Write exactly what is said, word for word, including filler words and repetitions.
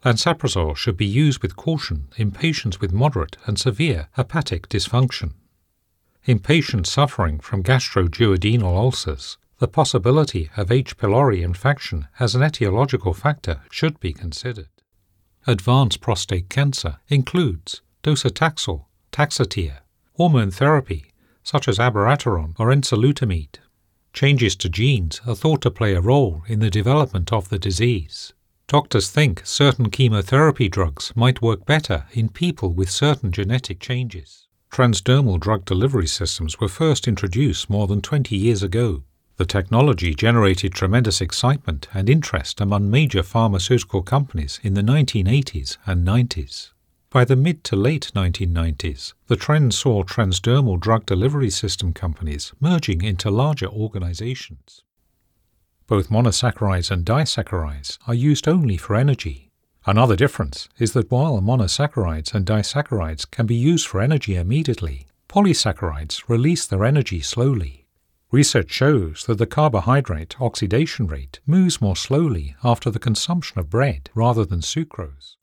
Lansoprazole should be used with caution in patients with moderate and severe hepatic dysfunction. In patients suffering from gastroduodenal ulcers, the possibility of H. pylori infection as an etiological factor should be considered. Advanced prostate cancer includes docetaxel, taxotere, hormone therapy such as abiraterone or enzalutamide. Changes to genes are thought to play a role in the development of the disease. Doctors think certain chemotherapy drugs might work better in people with certain genetic changes. Transdermal drug delivery systems were first introduced more than twenty years ago. The technology generated tremendous excitement and interest among major pharmaceutical companies in the nineteen eighties and nineties. By the mid to late nineteen nineties, the trend saw transdermal drug delivery system companies merging into larger organizations. Both monosaccharides and disaccharides are used only for energy. Another difference is that while monosaccharides and disaccharides can be used for energy immediately, polysaccharides release their energy slowly. Research shows that the carbohydrate oxidation rate moves more slowly after the consumption of bread rather than sucrose.